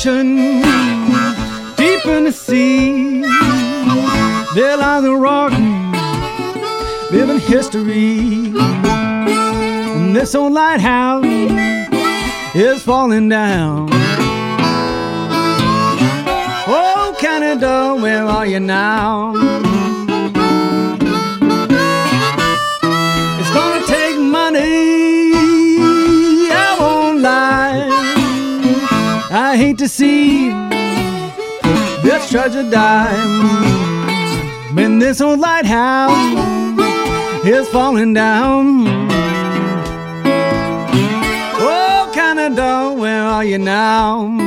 ocean, deep in the sea, there lies a rock, living history. And this old lighthouse is falling down. Oh, Canada, where are you now? It's gonna take money, I won't lie. I hate to see this treasure die when this old lighthouse is falling down. Oh, Canada, where are you now?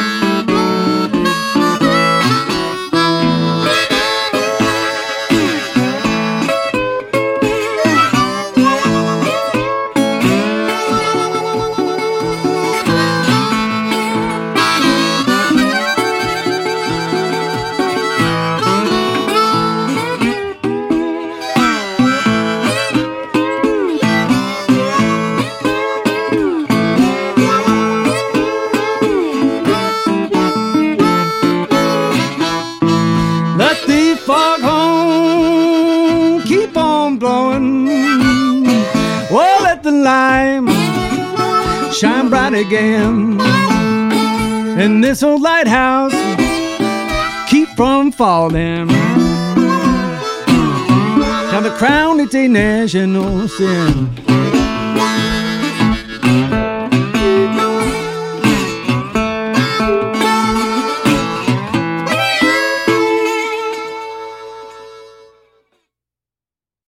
Let the foghorn keep on blowing. Oh, let the light shine bright again. And this old lighthouse keep from falling. Now the crown, it's a national sin.